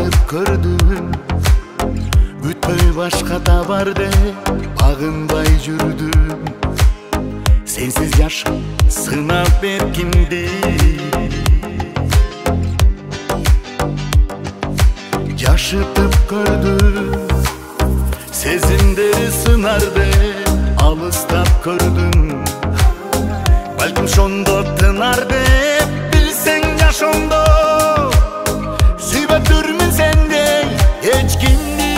Айтып көрдüm Күтпөй башка табар деп багынбай жүрдüm Сенсиз жашап сынап беркимди Жашытып көрдüm Сезимдери сынар деп алыстап көрдüm Балким шондо тынар деп билсең жашоомдо Сүйбөп жүрмүн сендей эч кимди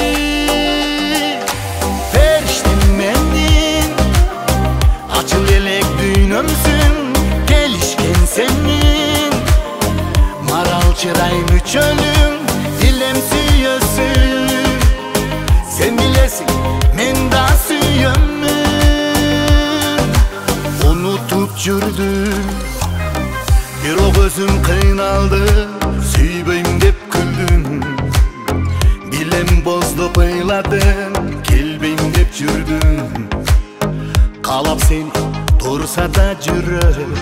Периштем менин ачыл элек дүйнөмсүң келишкен сенин Марал чырай мүчөлүң илем сүйөсүң Sen bilesin men da sүйөмүн Unutup жүрдüm Бирок өзүм кыйналды Сүйбөйм деп күлдүм Билем боздоп ыйладым Келбейм деп жүрдүм Каалап сени турса да жүрөм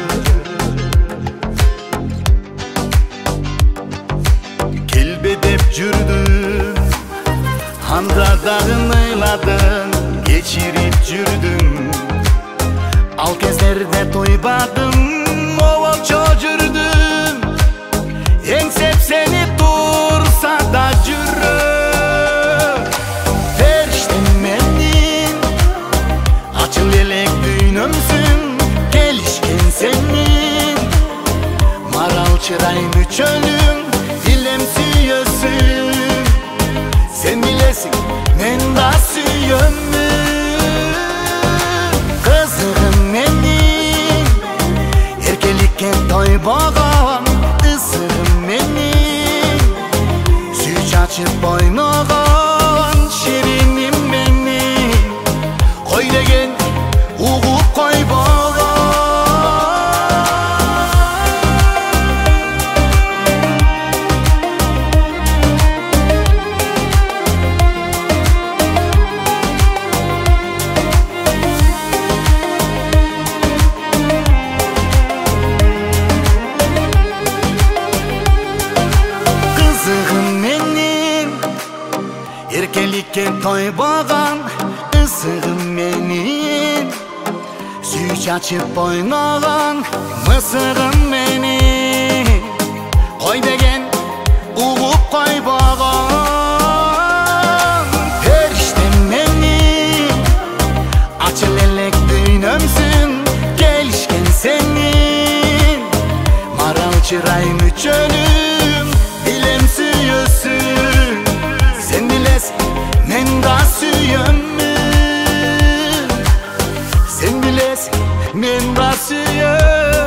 Келбе деп жүрдүм Анда дагы ыйладым Кечирип жүрдүм Ал кездерде тойбадым Оболчо жүрдүм Эңсеп сени турса да жүрөм Периштем менин ачыл элек дүйнөмсүң келишкен сенин Марал чырай мүчөлүң илем сүйөсүң Sen bilesin men da sүйөмүн Кызыгым менин эркеликке тойбогон Ысыгым менин сүй чачып бойногон Шириним менин кой деген угуп койбогон Эркеликке тойбогон ысыгым менин Сүй чачып бойногон мысыгым менин Кой деген угуп койбогон Периштем менин ачыл элек дүйнөмсүң келишкен сенин Марал чырай мүчөлүң илем сүйөсүң Sen bilesin men da sүйөмүн Sen bilesin men da sүйөмүн